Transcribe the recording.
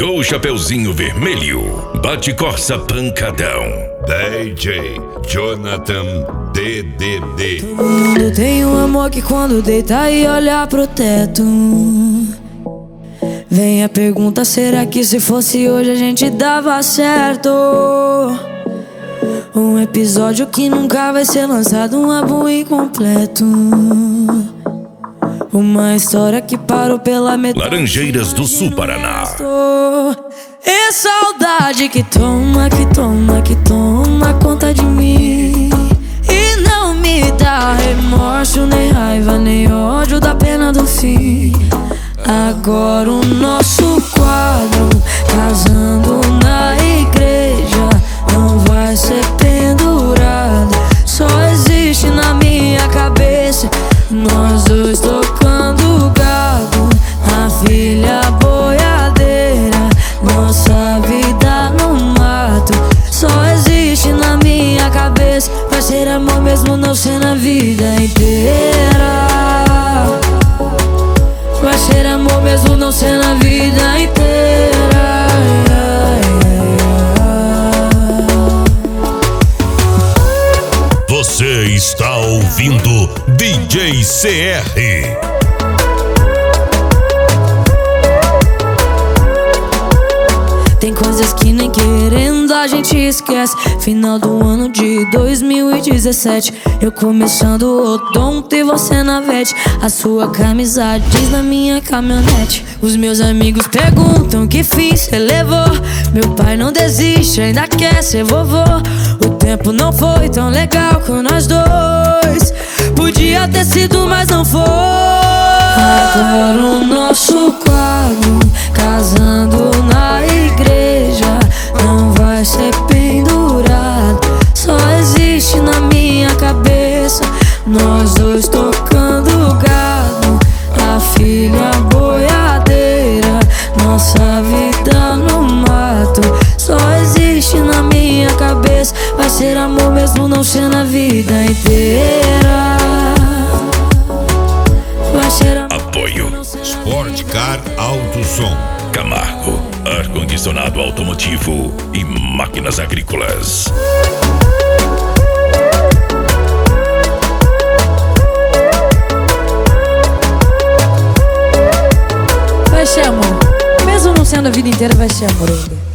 Chegou o Chapeuzinho Vermelho, bate Corsa pancadão. DJ Jonathan DDD. Todo mundo tem um amor que quando deita e olha pro teto, vem a pergunta, será que se fosse hoje a gente dava certo? Um episódio que nunca vai ser lançado, um álbum incompleto, uma história que parou pela metade. Laranjeiras do Sul, Paraná. É saudade que toma, que toma, que toma conta de mim, e não me dá remorso, nem raiva, nem ódio da pena do fim. Agora o nosso quadro, casando na igreja, não vai ser pendurado, só existe na minha cabeça, nós dois tocando gado, a filha boiadeira, nossa vida no mato, só existe na minha cabeça, vai ser amor mesmo não ser na vida inteira. Vai ser amor mesmo não ser na vida inteira. Você está ouvindo DJ CR. Tem coisas que nem querendo a gente esquece. Final do ano de 2017, eu começando o odonto e você na vete. A sua camisa diz na minha caminhonete. Os meus amigos perguntam que fim cê levou. Meu pai não desiste, ainda quer ser vovô. O tempo não foi tão legal com nós dois, podia ter sido, mas não foi. Agora o nosso quadro, casando na igreja, não vai ser pendurado, só existe na minha cabeça, nós dois tocando gado, a filha boiadeira, nossa vida no mato, só existe na minha cabeça, vai ser amor mesmo não ser na vida inteira. Vai ser amor. Apoio Sport Car Alto Som, Camargo, ar-condicionado automotivo e máquinas agrícolas. Vai ser amor, mesmo não sendo a vida inteira, vai ser amor ainda.